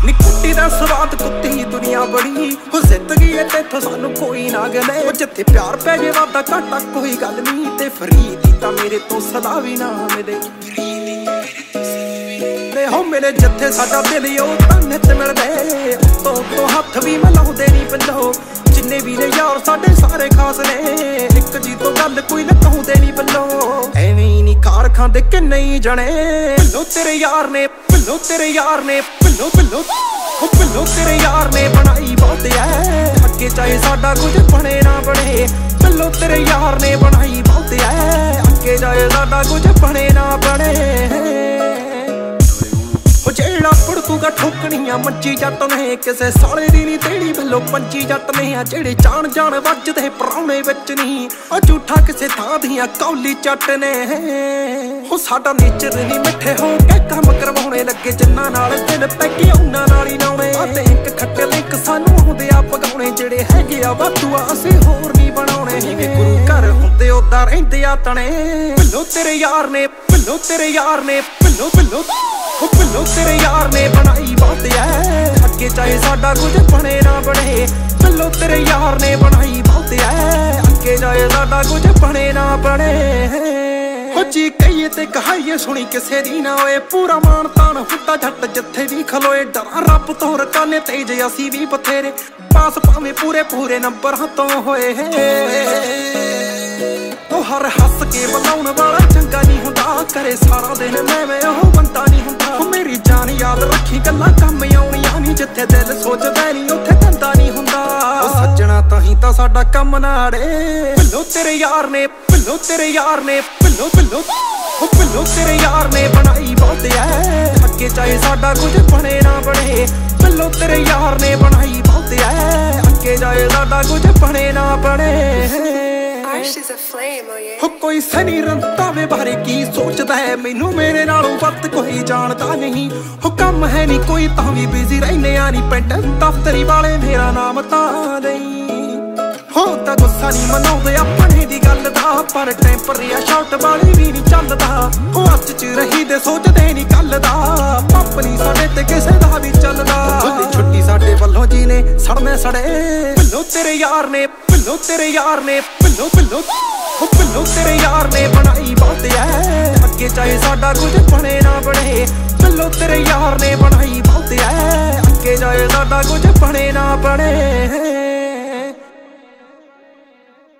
ਨੀ ਕੁੱਟੀ ਦਾ ਸਵਾਦ ਕੁੱਤੀ ਦੁਨੀਆ ਬੜੀ ਹੋ ਜ਼ਿੰਦਗੀ ਐ ਤੇਥੋਂ ਸਾਨੂੰ ਕੋਈ ਨਾ ਗਲੇ ਉਹ ਜਿੱਥੇ ਪਿਆਰ ਪੈ ਜੇ ਵਾਦਾ ਘਾਟਾ ਕੋਈ ਗੱਲ ਨਹੀਂ ਤੇ ਫਰੀਦ ਦੀ ਤਾਂ ਮੇਰੇ ਤੋਂ ਸਦਾ ਵੀ ਨਾ ਮਿਲੇ ਰੇ ਹੋ ਮੇਰੇ ਜਿੱਥੇ ਸਾਡਾ ਦਿਲ ਉਹ ਤਾਂ ਨਿੱਤ ਮਿਲਦੇ ਤੋਂ ਹੱਥ ਵੀ ਮਿਲਾਉਂਦੇ ਨਹੀਂ ਪੱਲੋ ਜਿੰਨੇ ਵੀ ਨੇ ਯਾਰ ਸਾਡੇ ਸਾਰੇ ਖਾਸ ਨੇ ਇੱਕ ਜੀ ਤੋਂ ਗੱਲ ਕੋਈ ਨਾ ਕਹੂੰਦੇ ਨਹੀਂ ਪੱਲੋ ਐਵੇਂ ਹੀ ਨਹੀਂ ਕਾਰ ਖਾਂਦੇ ਕਿ ਨਹੀਂ ਜਣੇ ਭੱਲੋ ਤੇਰੇ ਯਾਰ ਨੇ ਭੱਲੋ ਤੇਰੇ ਯਾਰ ਨੇ ਭੱਲੋ ਭੱਲੋ ਤੇਰੇ ਯਾਰ ਨੇ ਬਣਾਈ ਬਹੁਤ ਐ ਅੱਗੇ ਚਾਹੇ ਸਾਡਾ ਕੁਝ ਬਣੇ ਨਾ ਬਣੇ ਭੱਲੋ ਤੇਰੇ ਯਾਰ ਨੇ ਬਣਾਈ ਬਹੁਤ ਐ ਅੱਗੇ ਚਾਹੇ ਸਾਡਾ ਕੁਝ ਬਣੇ ਨਾ ਬਣੇ ਜਿਹੜਾ ਪੜਤੂਗਾ ਠੋਕਣੀਆਂ ਮੰਚੀ ਜੱਟ ਨੇ ਕਿਸੇ ਸਾਲੇ ਦੀ ਨੀ ਤੇੜੀ ਵੱਲੋਂ ਪੰਚੀ ਜੱਟ ਨੇ ਆ ਜਿਹੜੇ ਜਾਣ ਵੱਜਦੇ ਪਰਾਉਣੇ ਵਿੱਚ ਨਹੀਂ ਉਹ ਝੂਠਾ ਕਿਸੇ ਥਾਂ ਦੀਆਂ ਕੌਲੀ ਚੱਟ ਨੇ ਉਹ ਸਾਡਾ ਨੇਚਰ ਨਹੀਂ ਮਿੱਠੇ ਹੋ ਕੇ ਕੰਮ ਕਰਵਾਉਣੇ ਲੱਗੇ ਜਿੰਨਾਂ ਨਾਲ ਦਿਲ ਪੈ ਕੇ ਉਹਨਾਂ ਨਾਲ ਹੀ ਨਾਉਣੇ ਤੇ ਇੱਕ ਖੱਟੇ ਲਿੰਕ ਸਾਨੂੰ ਆਉਂਦੇ ਆ ਪਗਾਉਣੇ ਜਿਹੜੇ ਹੈਗੇ ਆ ਵਾਧੂ ਆ ਅਸੀਂ ਹੋਰ ਨਹੀਂ ਬਣਾਉਣੇ ਜਿਵੇਂ ਗੁਰੂ ਘਰ ਹੁੰਦੇ ਉਦਾਂ ਰਹਿੰਦੇ ਆ ਤਣੇ ਭੱਲੋ ਤੇਰੇ ਯਾਰ ਨੇ ਭੱਲੋ ਤੇਰੇ ਯਾਰ ਨੇ ਭੱਲੋ ਭੱਲੋ ਤੇਰੇ ਯਾਰ ਨੇ ਬਣਾਈ ਬਹੁਤ ਐ ਅੱਗੇ ਚਾਹੇ ਸਾਡਾ ਕੁਝ ਬਣੇ ਨਾ ਬਣੇ ਭੱਲੋ ਤੇਰੇ ਯਾਰ ਨੇ ਬਣਾਈ ਬਹੁਤ ਐ ਅੱਗੇ ਚਾਹੇ ਸਾਡਾ ਕੁਝ ਬਣੇ ਨਾ ਬਣੇ ਹੋ ਜੀ ਕਹੀਏ ਤੇ ਕਹਾਈਏ ਸੁਣੀ ਕਿਸੇ ਦੀ ਨਾ ਹੋਏ ਪੂਰਾ ਮਾਣ ਤਾਣ ਹੁੰਦਾ ਜੱਟ ਜਿੱਥੇ ਵੀ ਖਲੋਏ ਡਰਾਂ ਰੱਬ ਤੋਂ ਰਕਾਨੇ ਤੇਜ ਅਸੀਂ ਵੀ ਬਥੇਰੇ ਪਾਸ ਭਾਵੇਂ ਪੂਰੇ ਨੰਬਰਾਂ ਤੋਂ ਹੋਏ ਉਹ ਹਰ ਹੱਸ ਕੇ ਬੁਲਾਉਣ ਵਾਲਾ ਚੰਗਾ ਨਹੀਂ ਹੁੰਦਾ ਕਰੇ ਸਾਰਾ ਦਿਨ ਮੈਂ ਉਹ ਬੰਦਾ ਨਹੀਂ ਹੁੰਦਾ ਉਹ ਮੇਰੀ ਜਾਨ ਯਾਦ ਰੱਖੀ ਗੱਲਾਂ ਕੰਮ ਆਉਣੀਆਂ ਨਹੀਂ ਜਿੱਥੇ ਦਿਲ ਸੋਚਦਾ ਨਹੀਂ ਉੱਥੇ ਧੰਦਾ ਨਹੀਂ ਹੁੰਦਾ ਉਹ ਸੱਜਣਾ ਤਾਂ ਹੀ ਤਾਂ ਸਾਡਾ ਕੰਮ ਨਾੜੇ ਭੱਲੋ ਤੇਰੇ ਯਾਰ ਨੇ ਭੱਲੋ ਤੇਰੇ ਯਾਰ ਨੇ ਭੱਲੋ ਤੇਰੇ ਯਾਰ ਨੇ ਬਣਾਈ ਬਹੁਤ ਐ ਅੱਗੇ ਚਾਹੇ ਸਾਡਾ ਕੁਝ ਬਣੇ ਨਾ ਬਣੇ ਭੱਲੋ ਤੇਰੇ ਯਾਰ ਨੇ ਬਣਾਈ ਬਹੁਤ ਐ ਅੱਗੇ ਚਾਹੇ ਸਾਡਾ ਕੁਝ ਬਣੇ ਨਾ ਬਣੇ ਹੋ ਕੋਈ ਸਨੀ ਰੰਤਾਵੇ ਬਾਰੇ ਕੀ ਸੋਚਦਾ ਹੈ ਮੈਨੂੰ ਮੇਰੇ ਨਾਲੋਂ ਵੱਧ ਕੋਈ ਜਾਣਦਾ ਨਹੀਂ ਹੋ ਕੰਮ ਹੈ ਨਹੀਂ ਕੋਈ ਤਾਂ ਵੀ ਬਿਜ਼ੀ ਰਹਿੰਦੇ ਆ ਨਹੀਂ ਪਿੰਡ ਦਫ਼ਤਰੀ ਵਾਲੇ ਮੇਰਾ ਨਾਮ ਤਾਂ ਨਹੀਂ ਹੋ ਤਾਂ ਗੁੱਸਾ ਨਹੀਂ ਮਨਾਉਂਦੇ ਆਪਣੇ ਦੀ ਗੱਲ ਦਾ ਪਰ ਟੈਂਪਰ ਆ ਸ਼ਾਰਟ ਵਾਲੀ ਵੀ ਨਹੀਂ ਚੱਲਦਾ ਉਹ ਅੱਜ ਚ ਰਹੀ ਦੇ ਸੋਚਦੇ ਨਹੀਂ ਕੱਲ ਦਾ ਪੰਪ ਨਹੀਂ ਸਾਡੇ ਤੇ ਕਿਸੇ ਦਾ ਵੀ ਚੱਲਦਾ ਛੁੱਟੀ ਸਾਡੇ ਵੱਲੋਂ ਜੀ ਨੇ ਸੜਨੇ ਸੜੇ ਭੱਲੋ ਤੇਰੇ ਯਾਰ ਨੇ ਭੱਲੋ ਤੇਰੇ ਯਾਰ ਨੇ ਭੱਲੋ ਤੇਰੇ ਯਾਰ ਨੇ ਬਣਾਈ ਬਹੁਤ ਐ ਅੱਗੇ ਚਾਹੇ ਸਾਡਾ ਕੁਝ ਬਣੇ ਨਾ ਬਣੇ ਭੱਲੋ ਤੇਰੇ ਯਾਰ ਨੇ ਬਣਾਈ ਬਹੁਤ ਐ ਅੱਗੇ ਚਾਹੇ ਸਾਡਾ ਕੁਝ ਬਣੇ ਨਾ ਬਣੇ